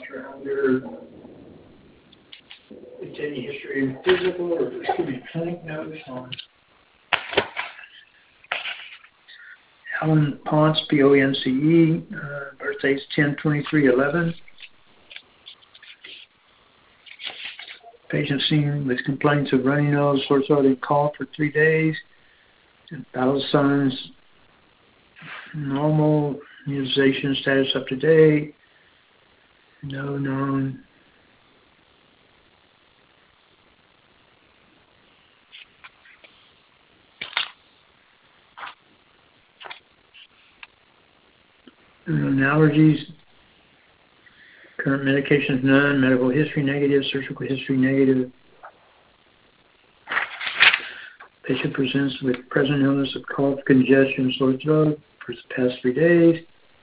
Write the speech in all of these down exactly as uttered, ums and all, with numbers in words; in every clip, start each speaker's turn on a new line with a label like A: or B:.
A: Doctor Hunter, it's any history of physical or excuse me, clinic notes on Alan Ponce, P O N C E, uh, birthday's ten twenty-three eleven. Patient seen with complaints of runny nose, sore throat, and cough for three days. Vital signs normal. Immunization status up to date. No known. Known allergies. Current medications none. Medical history negative. Surgical history negative. Patient presents with present illness of cough, congestion, sore throat for the past three days.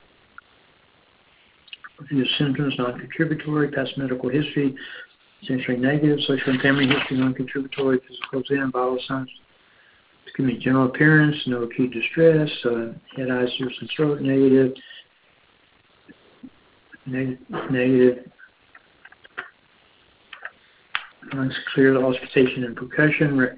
A: The symptoms non-contributory. Past medical history essentially negative. Social and family history non-contributory. Physical exam, vital signs. Excuse me. General appearance, no acute distress. Uh, head, eyes, ears, and throat negative. Neg- negative. Lungs clear, auscultation and percussion. Re-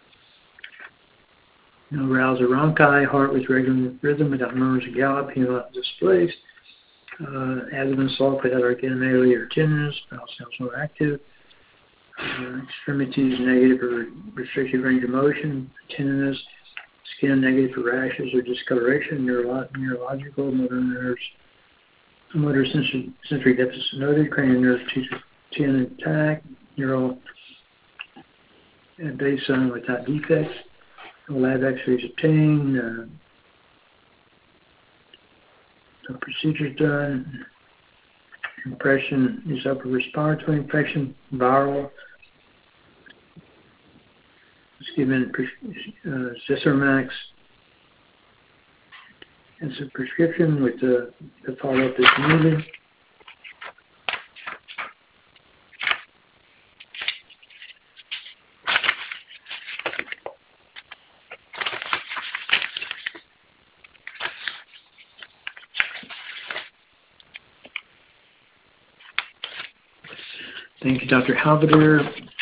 A: no rouse or rhonchi. Heart with regular rhythm without murmurs or gallop. Not displaced. Uh, abdomen soft without organomegaly or tenderness. Bowel cells more active. Uh, extremities negative or restricted range of motion. Tenderness. Skin negative for rashes or discoloration. Neuro- neurological motor nerves. Motor sensory, sensory deficit noted. Cranial nerve two ten intact. Neural and baseline without defects. No lab x-rays obtained. Uh, no procedures done. Impression is upper respiratory infection, viral. It's given uh, Zithromax. It's a prescription with the, the follow-up is needed. Thank you, Doctor Halberder.